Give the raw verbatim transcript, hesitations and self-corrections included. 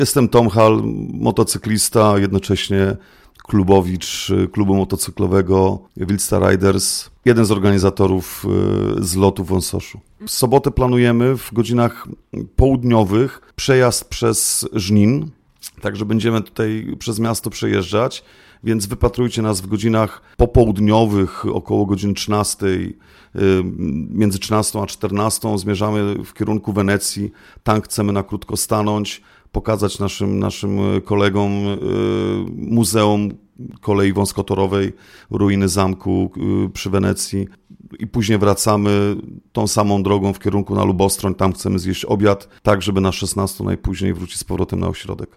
Jestem Tom Hall, motocyklista, jednocześnie klubowicz klubu motocyklowego Wildstar Riders, jeden z organizatorów zlotu w Wąsoszu. W sobotę planujemy w godzinach południowych przejazd przez Żnin, także będziemy tutaj przez miasto przejeżdżać, więc wypatrujcie nas w godzinach popołudniowych, około godziny trzynastej, między trzynastą a czternastą zmierzamy w kierunku Wenecji. Tam chcemy na krótko stanąć, pokazać naszym, naszym kolegom Muzeum Kolei Wąskotorowej, ruiny zamku przy Wenecji i później wracamy tą samą drogą w kierunku na Lubostroń. Tam chcemy zjeść obiad, tak żeby na szesnastą najpóźniej wrócić z powrotem na ośrodek.